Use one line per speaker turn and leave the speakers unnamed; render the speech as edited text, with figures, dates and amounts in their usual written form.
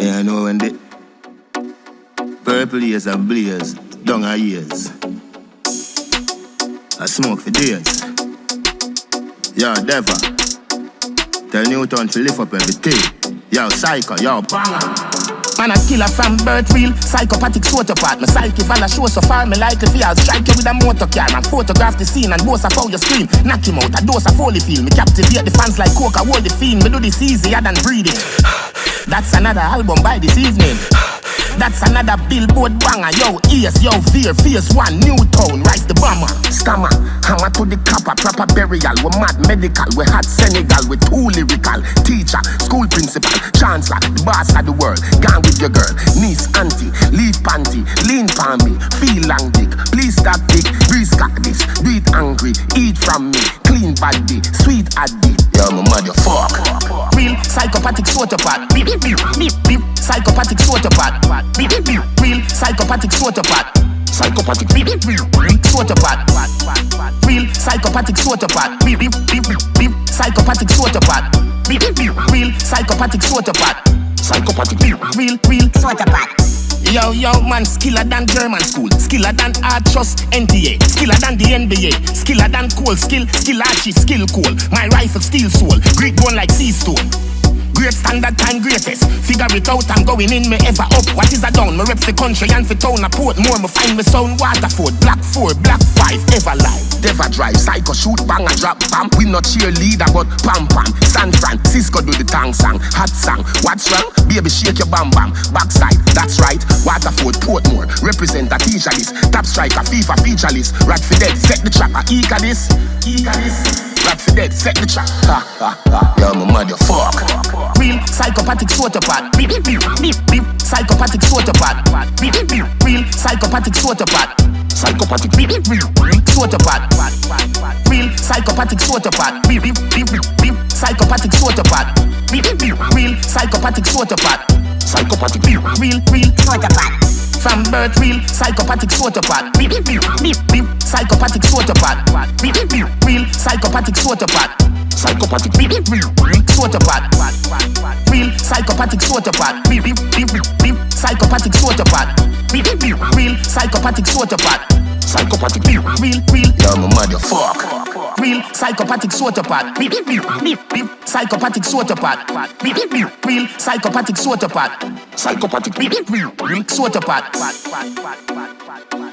I know when the purple ears are blaze, down her ears. I smoke for days. Yo, Deva, tell Newton to lift up everything. Yo, Psycho, yo, banger.
Man a killer from birth, real psychopathic sociopath. My psyche vala show so far, me like if I'll strike you with a motor car and photograph the scene and boast of how you scream. Knock him out, a dose of holy feel. Me captivate the fans like coke, I hold the fiend. Me do this easier than breathing. That's another album by this evening. That's another billboard banger. Yo, ears, yo, fear, fierce one, new tone, rise the bomber. Stammer, hammer to the copper, proper burial. We mad medical, we had Senegal, we too lyrical. Teacher, school principal, chancellor, the boss of the world. Gone with your girl, niece, auntie, leave panty, lean palm me, feel long dick. Please stop dick, breeze got this, do it angry, eat from me, clean body, sweet addy. Yo, my motherfuck. Real psychopathic sociopath. Psychopathic sociopath. Real psychopathic sociopath. Psychopathic sociopath. Real psychopathic sociopath. Psychopathic sociopath. Real psychopathic sociopath. Psychopathic real sociopath. Yo, man, skiller than German school, skiller than hard trust NTA, skiller than the NBA, skiller than coal, skill archie, skill cool. My rifle steel soul, Greek bone like sea stone. Great standard time greatest. Figure it out, I'm going in, me ever up. What is a down? Me rep the country and for town a port more. Me find me sound Waterford, Black 4, Black 5, ever live. Deva drive, psycho shoot, bang a drop, bam. We not cheerleader, but pam pam. San Francisco do the tang song, hot song. What's wrong? Baby shake your bam bam. Backside, that's right. Waterford, Portmore, represent a teacher list. Top striker, FIFA feature list. Rat for dead, set the trap. Eka this. Rat for dead, set the trap. Ha ha ha. Yo, my motherfuck. Real psychopathic sociopath. Psychopathic sociopath. Real psychopathic sociopath. Psychopathic sociopath. Real psychopathic sociopath. Psychopathic sociopath. Real psychopathic sociopath. Psychopathic real sociopath. From birth, real psychopathic sociopath. Psychopathic sociopath. Real psychopathic sociopath. Psychopathic sociopath. Real psychopathic sociopath. Psychopathic sociopath. Real psychopathic sociopath. Psychopathic real. Yo, my motherfuck. Real psychopathic sociopath. Psychopathic sociopath. Real psychopathic sociopath. Psychopathic real sociopath.